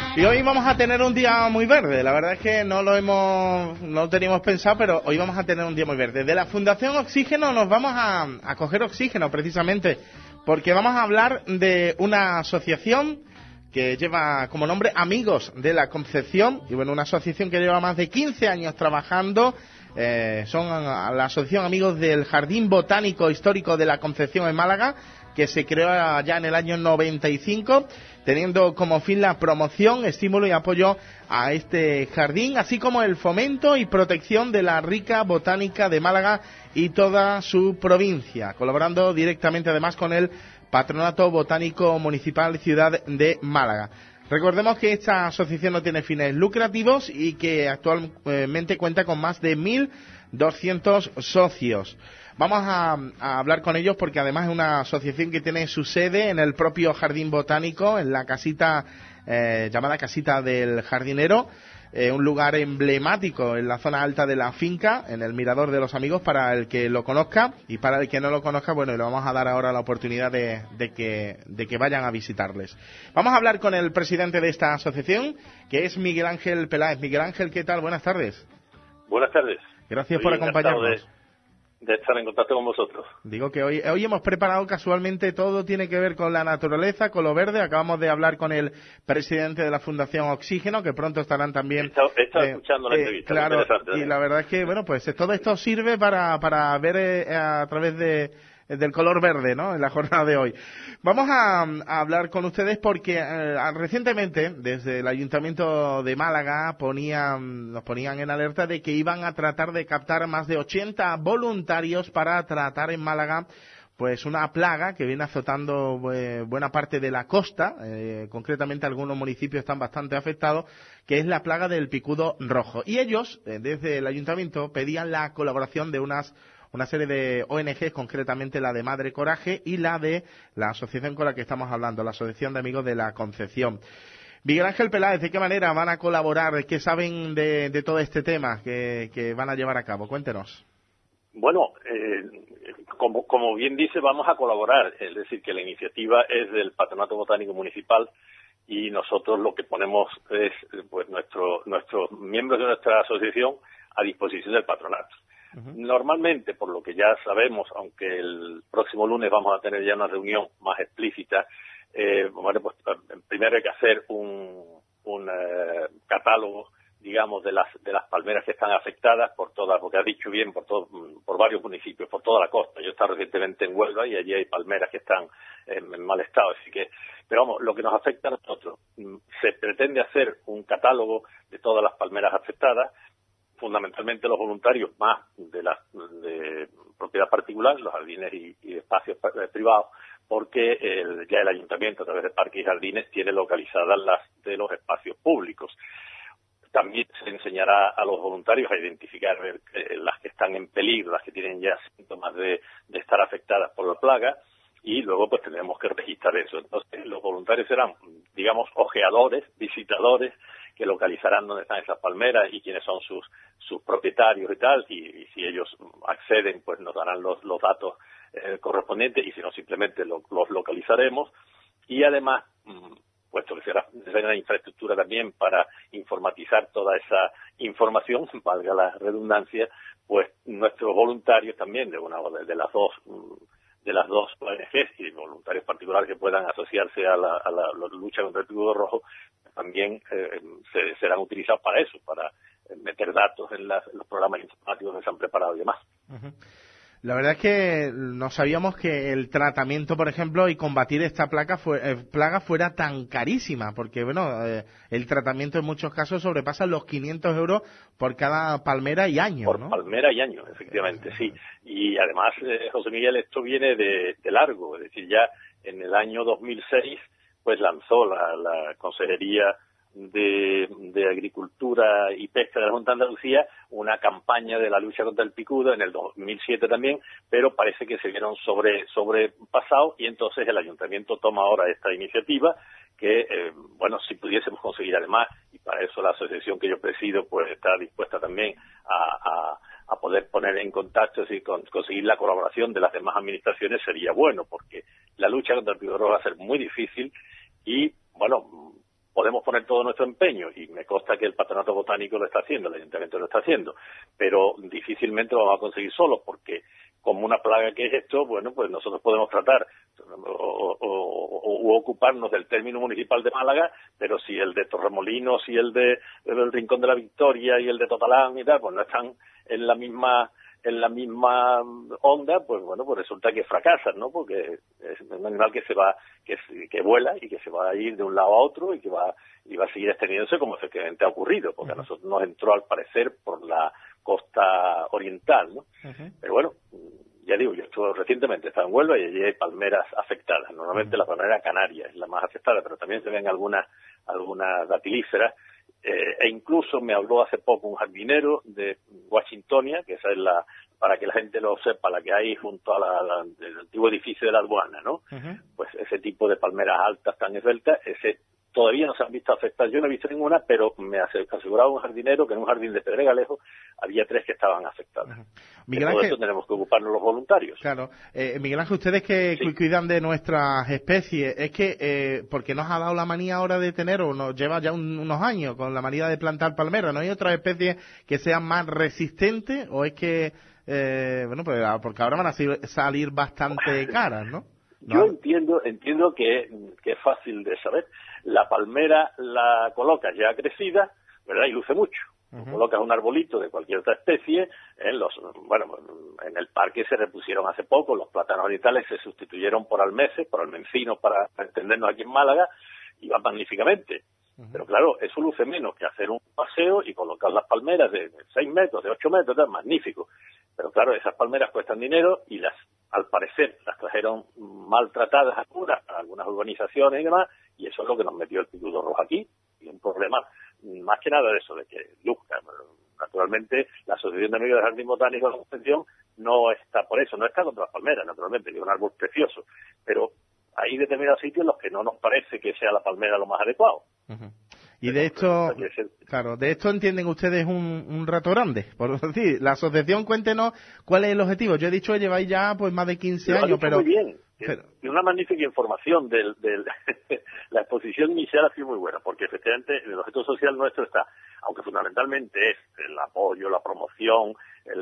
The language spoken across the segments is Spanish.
Y hoy vamos a tener un día muy verde. La verdad es que no lo teníamos pensado, pero hoy vamos a tener un día muy verde. De la Fundación Oxígeno nos vamos a coger oxígeno precisamente, porque vamos a hablar de una asociación que lleva como nombre Amigos de la Concepción, y bueno, una asociación que lleva más de 15 años trabajando. Son la Asociación Amigos del Jardín Botánico Histórico de la Concepción en Málaga, que se creó ya en el año 95, teniendo como fin la promoción, estímulo y apoyo a este jardín, así como el fomento y protección de la rica botánica de Málaga y toda su provincia, colaborando directamente además con el Patronato Botánico Municipal Ciudad de Málaga. Recordemos que esta asociación no tiene fines lucrativos y que actualmente cuenta con más de 1.200 socios. Vamos a hablar con ellos porque además es una asociación que tiene su sede en el propio Jardín Botánico, en la casita llamada Casita del Jardinero, un lugar emblemático en la zona alta de la finca, en el Mirador de los Amigos, para el que lo conozca, y para el que no lo conozca, bueno, le vamos a dar ahora la oportunidad de que vayan a visitarles. Vamos a hablar con el presidente de esta asociación, que es Miguel Ángel Peláez. Miguel Ángel, ¿qué tal? Buenas tardes. Buenas tardes. Gracias por acompañarnos. De estar en contacto con vosotros. Digo que hoy hemos preparado casualmente todo, tiene que ver con la naturaleza, con lo verde. Acabamos de hablar con el presidente de la Fundación Oxígeno, que pronto estarán también... He estado escuchando la entrevista. Claro, y la verdad es que, bueno, pues todo esto sirve para ver a través del color verde, ¿no?, en la jornada de hoy. Vamos a hablar con ustedes porque recientemente, desde el Ayuntamiento de Málaga, nos ponían en alerta de que iban a tratar de captar más de 80 voluntarios para tratar en Málaga pues una plaga que viene azotando buena parte de la costa, concretamente algunos municipios están bastante afectados, que es la plaga del picudo rojo. Y ellos, desde el Ayuntamiento, pedían la colaboración de una serie de ONGs, concretamente la de Madre Coraje y la de la asociación con la que estamos hablando, la Asociación de Amigos de la Concepción. Miguel Ángel Peláez, ¿de qué manera van a colaborar? ¿Qué saben de todo este tema que van a llevar a cabo? Cuéntenos. Bueno, como bien dice, vamos a colaborar. Es decir, que la iniciativa es del Patronato Botánico Municipal y nosotros lo que ponemos es pues nuestros miembros de nuestra asociación a disposición del patronato. Normalmente, por lo que ya sabemos, aunque el próximo lunes vamos a tener ya una reunión más explícita, bueno, pues primero hay que hacer un catálogo, digamos, de las palmeras que están afectadas porque has dicho bien, por varios municipios, por toda la costa. Yo he estado recientemente en Huelva y allí hay palmeras que están en mal estado, así que, pero vamos, lo que nos afecta a nosotros, se pretende hacer un catálogo de todas las palmeras afectadas, fundamentalmente los voluntarios más de propiedad particular, los jardines y espacios privados, porque ya el ayuntamiento a través de parques y jardines tiene localizadas las de los espacios públicos. También se enseñará a los voluntarios a identificar las que están en peligro, las que tienen ya síntomas de estar afectadas por la plaga, y luego pues tendremos que registrar eso. Entonces los voluntarios serán, digamos, ojeadores, visitadores, que localizarán dónde están esas palmeras y quiénes son sus propietarios y tal, y si ellos acceden pues nos darán los datos correspondientes, y si no simplemente los localizaremos. Y además, puesto que será necesaria infraestructura también para informatizar toda esa información, valga la redundancia, pues nuestros voluntarios también de las dos ONGs y voluntarios particulares que puedan asociarse a la lucha contra el picudo rojo también serán utilizados para eso, para meter datos en los programas informáticos que se han preparado y demás. La verdad es que no sabíamos que el tratamiento, por ejemplo, y combatir esta plaga fuera tan carísima, porque bueno, el tratamiento en muchos casos sobrepasa los 500 euros por cada palmera y año, por, ¿no? Palmera y año, efectivamente, sí. Y además, José Miguel, esto viene de largo, es decir, ya en el año 2006 pues lanzó la Consejería de Agricultura y Pesca de la Junta de Andalucía una campaña de la lucha contra el picudo en el 2007 también, pero parece que se vieron sobrepasados, y entonces el Ayuntamiento toma ahora esta iniciativa que, bueno, si pudiésemos conseguir además, y para eso la asociación que yo presido pues está dispuesta también a poder poner en contacto y conseguir la colaboración de las demás administraciones, sería bueno, porque la lucha contra el picudo rojo va a ser muy difícil y, bueno, podemos poner todo nuestro empeño, y me consta que el Patronato Botánico lo está haciendo, el Ayuntamiento lo está haciendo, pero difícilmente lo vamos a conseguir solos, porque como una plaga que es esto, bueno, pues nosotros podemos tratar o ocuparnos del término municipal de Málaga, pero si el de Torremolinos y el del Rincón de la Victoria y el de Totalán y tal, pues no están en la misma onda, pues bueno, pues resulta que fracasan, ¿no? Porque es un animal que se va, que vuela y que se va a ir de un lado a otro y va a seguir extendiéndose, como efectivamente ha ocurrido, porque a nosotros nos entró al parecer por la costa oriental, ¿no? Pero bueno, ya digo, yo estuve recientemente, estaba en Huelva y allí hay palmeras afectadas. Normalmente la palmera canaria es la más afectada, pero también se ven algunas datilíferas. E incluso me habló hace poco un jardinero de Washingtonia, que esa es para que la gente lo sepa, la que hay junto a el antiguo edificio de la aduana, ¿no? Pues ese tipo de palmeras altas tan esbeltas, todavía no se han visto afectadas. Yo no he visto ninguna, pero me aseguraba un jardinero que en un jardín de Pedregalejo había 3 que estaban afectadas. De todo eso tenemos que ocuparnos los voluntarios. Claro. Miguel Ángel, ustedes que cuidan de nuestras especies, es que, porque nos ha dado la manía ahora de tener, o nos lleva ya unos años con la manía de plantar palmeras, ¿no hay otras especies que sean más resistentes? ¿O es que, bueno, pues porque ahora van a salir bastante caras, ¿no? Yo entiendo que es fácil de saber. La palmera la colocas ya crecida, ¿verdad? Y luce mucho. Colocas un arbolito de cualquier otra especie, en el parque se repusieron hace poco, los plátanos orientales se sustituyeron por almeces, por almencinos, para entendernos aquí en Málaga, y van magníficamente. Pero claro, eso luce menos que hacer un paseo y colocar las palmeras de 6 metros, de 8 metros, tal, magnífico. Pero claro, esas palmeras cuestan dinero y al parecer, las trajeron maltratadas a algunas urbanizaciones y demás, y eso es lo que nos metió el picudo rojo aquí, y un problema más que nada de eso, de que luzca. Naturalmente, la Asociación de Amigos del Jardín Botánico de la Concepción no está por eso, no está contra las palmeras, naturalmente, que es un árbol precioso, pero hay determinados sitios en los que no nos parece que sea la palmera lo más adecuado. Y de esto, claro, de esto entienden ustedes un rato grande, por decir, la asociación, cuéntenos cuál es el objetivo. Yo he dicho que lleváis ya pues más de 15 años, pero... Muy bien, y una magnífica información la exposición inicial ha sido muy buena, porque efectivamente el objeto social nuestro está, aunque fundamentalmente es el apoyo, la promoción,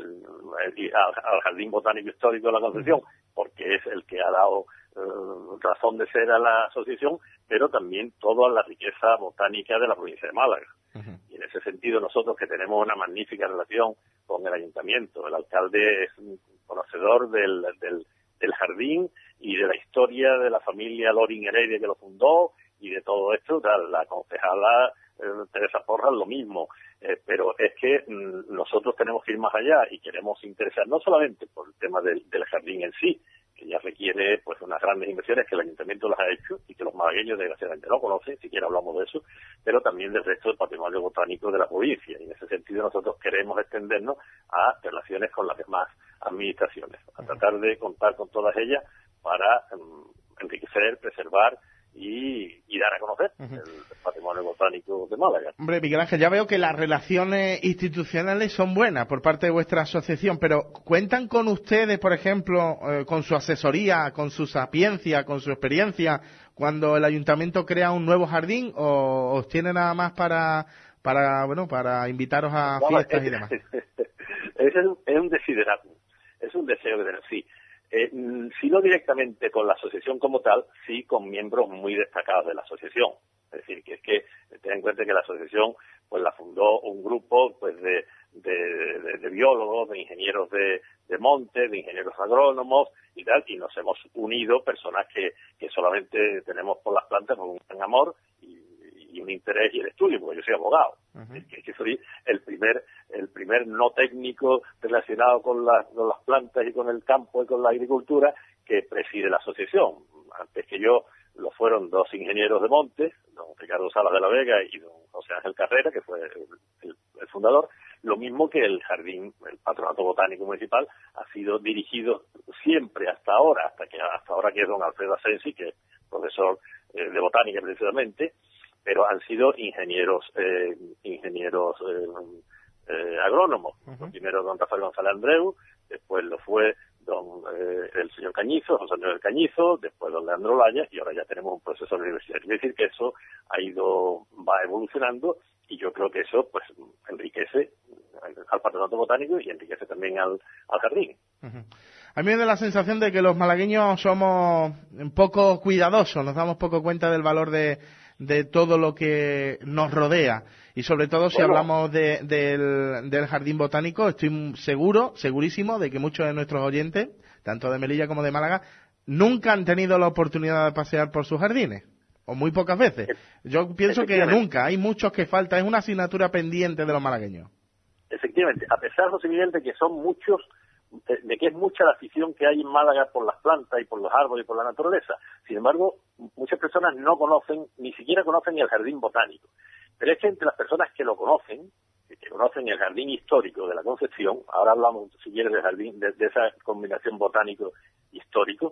al Jardín Botánico Histórico de la Concepción, porque es el que ha dado razón de ser a la asociación, pero también toda la riqueza botánica de la provincia de Málaga. Y en ese sentido nosotros, que tenemos una magnífica relación con el ayuntamiento, el alcalde es un conocedor del jardín y de la historia de la familia Loring Heredia que lo fundó y de todo esto, la concejala Teresa Porras lo mismo, pero es que nosotros tenemos que ir más allá y queremos interesar no solamente por el tema del jardín en sí, que ya requiere pues unas grandes inversiones que el ayuntamiento las ha hecho y que los malagueños desgraciadamente no conocen, siquiera hablamos de eso, pero también del resto del patrimonio botánico de la provincia, y en ese sentido nosotros queremos extendernos a relaciones con las demás administraciones, a tratar de contar con todas ellas para enriquecer, preservar y dar a conocer el patrimonio botánico de Málaga. Hombre, Miguel Ángel, ya veo que las relaciones institucionales son buenas por parte de vuestra asociación, pero ¿cuentan con ustedes, por ejemplo, con su asesoría, con su sapiencia, con su experiencia, cuando el ayuntamiento crea un nuevo jardín, o os tiene nada más para invitaros a fiestas y demás? Es un desideratum, es un deseo de sí. Si no directamente con la asociación como tal, sí con miembros muy destacados de la asociación. Es decir, que ten en cuenta que la asociación pues la fundó un grupo pues de biólogos, de ingenieros de monte, de ingenieros agrónomos y tal, y nos hemos unido personas que solamente tenemos por las plantas un gran amor y un interés y el estudio, porque yo soy abogado. Que soy el primer no técnico relacionado con las plantas y con el campo y con la agricultura que preside la asociación. Antes que yo lo fueron 2 ingenieros de montes, don Ricardo Salas de la Vega y don José Ángel Carrera, que fue el fundador. Lo mismo que el jardín, el Patronato Botánico Municipal, ha sido dirigido siempre hasta ahora que es don Alfredo Asensi, que es profesor de botánica precisamente, pero han sido ingenieros agrónomos. Primero don Rafael González Andreu, después lo fue el señor Cañizo, José Antonio Cañizo, después don Leandro Laya, y ahora ya tenemos un profesor universitario. Es decir, que eso va evolucionando, y yo creo que eso pues enriquece al Patronato Botánico y enriquece también al jardín. Uh-huh. A mí me da la sensación de que los malagueños somos un poco cuidadosos, nos damos poco cuenta del valor de todo lo que nos rodea, y sobre todo si hablamos del jardín botánico, estoy segurísimo de que muchos de nuestros oyentes, tanto de Melilla como de Málaga, nunca han tenido la oportunidad de pasear por sus jardines, o muy pocas veces. Yo pienso que nunca, hay muchos que faltan, es una asignatura pendiente de los malagueños. Efectivamente, a pesar, José Miguel, de que son muchos, de que es mucha la afición que hay en Málaga por las plantas y por los árboles y por la naturaleza. Sin embargo, muchas personas no conocen, ni siquiera conocen el jardín botánico. Pero es que entre las personas que lo conocen, que conocen el jardín histórico de la Concepción, ahora hablamos, si quieres, del jardín, de esa combinación botánico-histórico,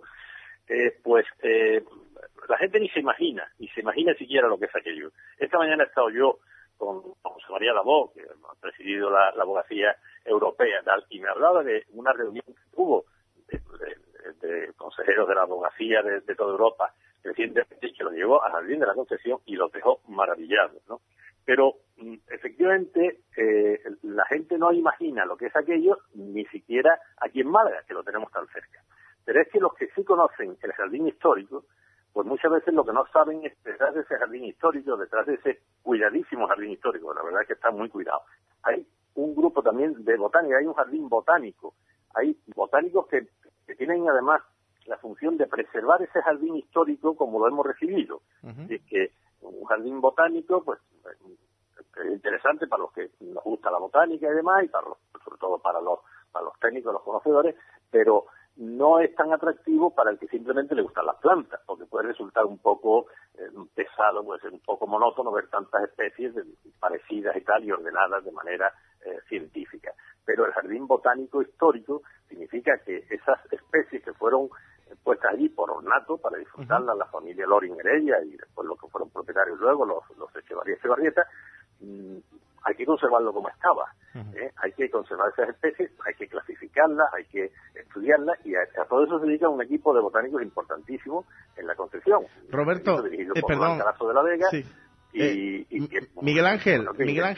la gente ni se imagina siquiera lo que es aquello. Esta mañana he estado yo con José María Labó, que ha presidido la abogacía europea, y me hablaba de una reunión que hubo de consejeros de la abogacía de toda Europa recientemente, que lo llevó al Jardín de la Concepción y los dejó maravillados, ¿no? Pero efectivamente la gente no imagina lo que es aquello, ni siquiera aquí en Málaga, que lo tenemos tan cerca. Pero es que los que sí conocen el jardín histórico, pues muchas veces lo que no saben es detrás de ese jardín histórico, detrás de ese cuidadísimo jardín histórico, la verdad es que está muy cuidado. Hay un grupo también de botánica, hay un jardín botánico, hay botánicos que tienen además la función de preservar ese jardín histórico como lo hemos recibido. Uh-huh. Es que un jardín botánico, pues, es interesante para los que nos gusta la botánica y demás, y sobre todo para los técnicos, los conocedores, pero no es tan atractivo para el que simplemente le gustan las plantas, porque puede resultar un poco pesado, puede ser un poco monótono ver tantas especies parecidas y tal, y ordenadas de manera científica. Pero el jardín botánico histórico significa que esas especies que fueron puestas allí por ornato, para disfrutarlas, la familia Loring Heredia y después los que fueron propietarios luego, los Echevarría, hay que conservarlo como estaba. Hay que conservar esas especies, hay que clasificarlas, hay que estudiarlas, y a todo eso se dedica un equipo de botánicos importantísimo en la Concepción. Roberto, perdón. De la Vega. Sí. Miguel Ángel,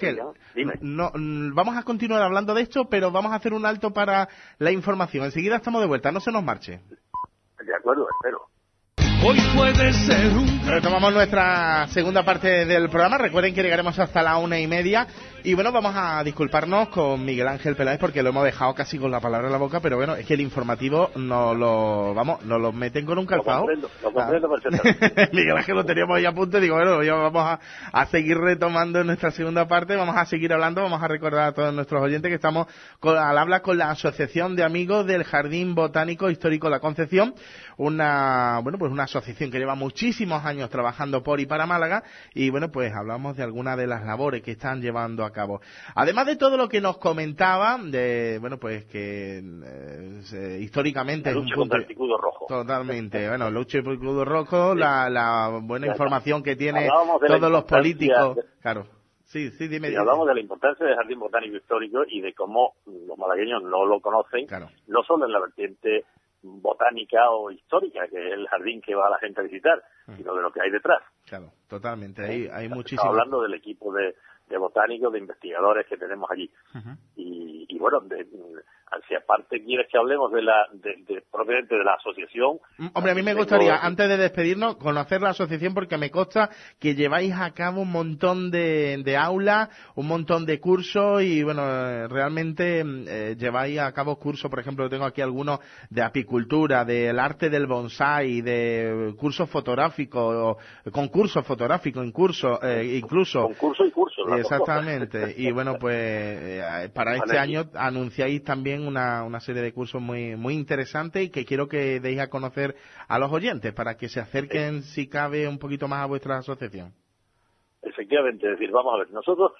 no, vamos a continuar hablando de esto, pero vamos a hacer un alto para la información. Enseguida estamos de vuelta, no se nos marche. De acuerdo, espero. Hoy puede ser Retomamos nuestra segunda parte del programa. Recuerden que llegaremos hasta la 1:30. Y bueno, vamos a disculparnos con Miguel Ángel Peláez porque lo hemos dejado casi con la palabra en la boca, pero bueno, es que el informativo nos lo meten con un calzado. Lo comprendo perfectamente. Miguel Ángel lo teníamos ahí a punto y digo, bueno, ya vamos a seguir retomando nuestra segunda parte, vamos a seguir hablando, vamos a recordar a todos nuestros oyentes que estamos al habla con la Asociación de Amigos del Jardín Botánico Histórico La Concepción, una asociación que lleva muchísimos años trabajando por y para Málaga, y bueno, pues hablamos de algunas de las labores que están llevando a cabo. Además de todo lo que nos comentaba, de bueno, pues que históricamente la lucha contra el picudo rojo. Totalmente, bueno, lucha contra el picudo rojo, la buena información que tiene todos los políticos, claro. Sí, dime. Y hablamos de la importancia del Jardín Botánico Histórico y de cómo los malagueños no lo conocen, claro, no solo en la vertiente botánica o histórica, que es el jardín que va la gente a visitar, sino de lo que hay detrás. Claro, totalmente. Hay muchísimo. Estamos hablando del equipo de botánicos, de investigadores que tenemos allí. Uh-huh. Y bueno, si aparte quieres que hablemos propiamente de la asociación. Hombre, a mí me gustaría, antes de despedirnos, conocer la asociación, porque me consta que lleváis a cabo un montón de aulas, un montón de cursos, y bueno, realmente lleváis a cabo cursos, por ejemplo, tengo aquí algunos de apicultura, del arte del bonsái, de cursos fotográficos, concursos fotográficos, incluso. Concurso y curso. Exactamente. Y bueno, pues para este año anunciáis también una serie de cursos muy muy interesantes, y que quiero que deis a conocer a los oyentes para que se acerquen, si cabe, un poquito más a vuestra asociación. Efectivamente, es decir, vamos a ver, nosotros,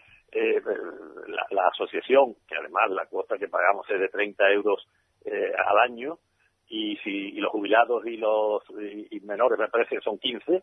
la asociación, que además la cuota que pagamos es de 30 euros al año, y los jubilados y menores me parece que son 15,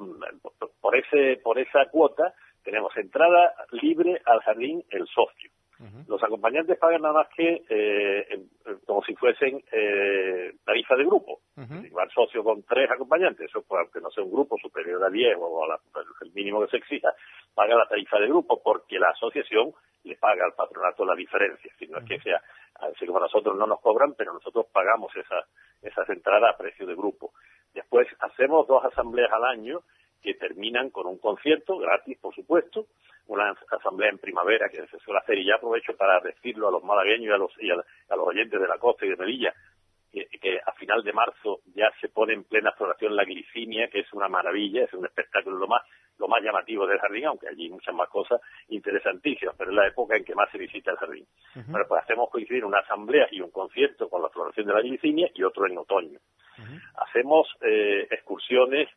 por esa cuota tenemos entrada libre al jardín el socio. Los acompañantes pagan nada más que como si fuesen tarifa de grupo. Si va el socio con 3 acompañantes, eso pues, aunque no sea un grupo superior a 10 o el mínimo que se exija, paga la tarifa de grupo porque la asociación le paga al patronato la diferencia. Si no es que sea, así como nosotros no nos cobran, pero nosotros pagamos esas entradas a precio de grupo. Después hacemos 2 asambleas al año que terminan con un concierto, gratis por supuesto, una asamblea en primavera que se suele hacer, y ya aprovecho para decirlo a los malagueños y a los oyentes de la costa y de Melilla, que a final de marzo ya se pone en plena floración la glicinia, que es una maravilla, es un espectáculo lo más llamativo del jardín, aunque allí hay muchas más cosas interesantísimas, pero es la época en que más se visita el jardín. Bueno, pues hacemos coincidir una asamblea y un concierto con la floración de la glicinia y otro en otoño. Hacemos excursiones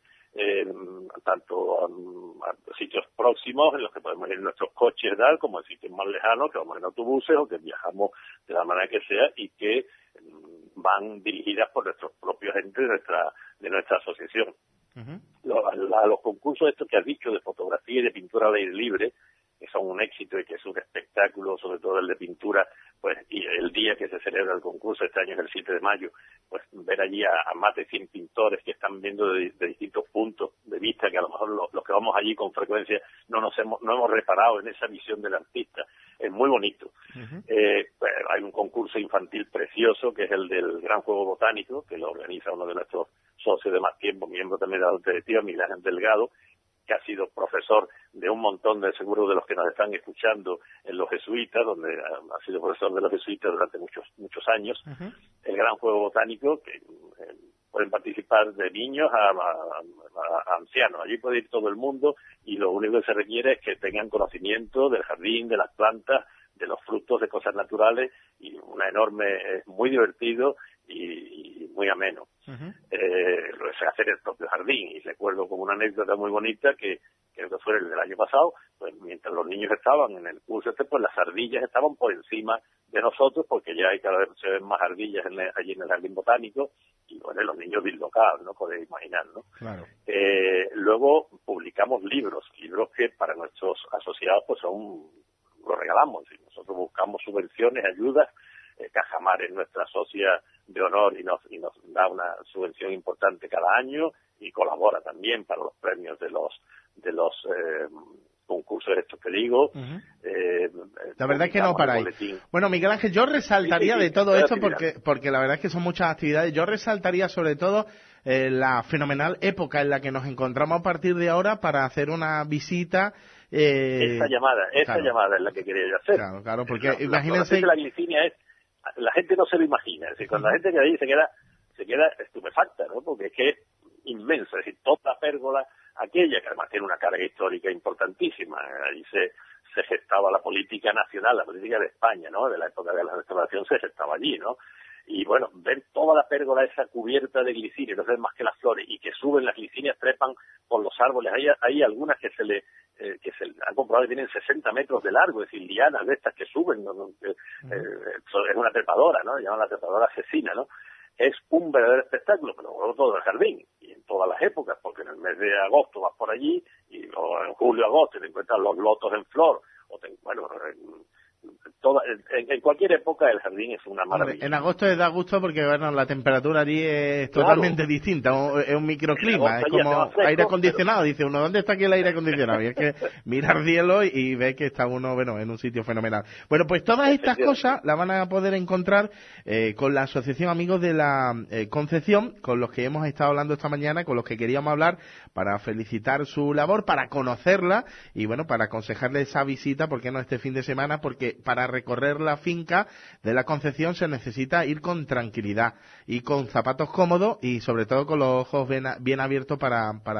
tanto a sitios próximos en los que podemos ir en nuestros coches como en sitios más lejanos que vamos en autobuses o que viajamos de la manera que sea y que van dirigidas por nuestros propios entes de nuestra asociación. Los concursos estos que has dicho de fotografía y de pintura al aire libre, que son un éxito y que es un espectáculo, sobre todo el de pintura, pues, y el día que se celebra el concurso, este año es el 7 de mayo, pues ver allí a más de 100 pintores que están viendo de distintos puntos de vista, que a lo mejor los que vamos allí con frecuencia no hemos reparado en esa visión del artista. Es muy bonito. Pues, hay un concurso infantil precioso, que es el del Gran Juego Botánico, que lo organiza uno de nuestros socios de más tiempo, miembro también de la Junta Directiva, Miguel Ángel Delgado, que ha sido profesor de un montón de seguro de los que nos están escuchando en los jesuitas, donde ha sido profesor de los jesuitas durante muchos años. El Gran Juego Botánico, que pueden participar de niños a ancianos. Allí puede ir todo el mundo y lo único que se requiere es que tengan conocimiento del jardín, de las plantas, de los frutos, de cosas naturales, y es muy divertido y muy ameno. Lo se hace en el propio jardín, y recuerdo como una anécdota muy bonita que creo que fue el del año pasado, pues mientras los niños estaban en el curso pues las ardillas estaban por encima de nosotros, porque ya hay cada vez se ven más ardillas allí en el jardín botánico, y bueno, los niños dislocados, ¿no? Podéis imaginar, ¿no? Claro. Luego publicamos libros que para nuestros asociados pues los regalamos, y nosotros buscamos subvenciones, ayudas. Cajamar es nuestra socia de honor y nos da una subvención importante cada año y colabora también para los premios de los concursos estos que digo. La verdad es que no paráis. Bueno, Miguel Ángel, yo resaltaría de todo esto porque la verdad es que son muchas actividades. Yo resaltaría sobre todo la fenomenal época en la que nos encontramos a partir de ahora para hacer una visita. Esa llamada es la que quería yo hacer. Claro, porque imagínense. La glicinia la gente no se lo imagina, es decir, cuando la gente que ahí se queda estupefacta, ¿no? Porque es que es inmenso, es decir, toda la pérgola aquella, que además tiene una carga histórica importantísima, ahí se gestaba la política nacional, la política de España, ¿no? De la época de la restauración se gestaba allí, ¿no? Y bueno, ver toda la pérgola esa cubierta de glicinias, no ven más que las flores, y que suben las glicinias, trepan por los árboles. Hay algunas que se han comprobado que tienen 60 metros de largo, es decir, lianas de estas que suben, es una trepadora, ¿no? Llaman la trepadora asesina, ¿no? Es un verdadero espectáculo, pero luego todo el jardín, y en todas las épocas, porque en el mes de agosto vas por allí, o en julio, agosto, te encuentras los lotos en flor, en cualquier época el jardín es una maravilla. En agosto da gusto porque bueno, la temperatura allí es totalmente distinta, es un microclima, es como aire acondicionado, dice uno, ¿dónde está aquí el aire acondicionado? Y es que mira el cielo y ve que está uno en un sitio fenomenal. Bueno, pues todas estas cosas las van a poder encontrar con la Asociación Amigos de la Concepción, con los que hemos estado hablando esta mañana, con los que queríamos hablar para felicitar su labor, para conocerla y bueno, para aconsejarle esa visita, ¿por qué no este fin de semana? Porque para recorrer la finca de la Concepción se necesita ir con tranquilidad y con zapatos cómodos y sobre todo con los ojos bien abiertos para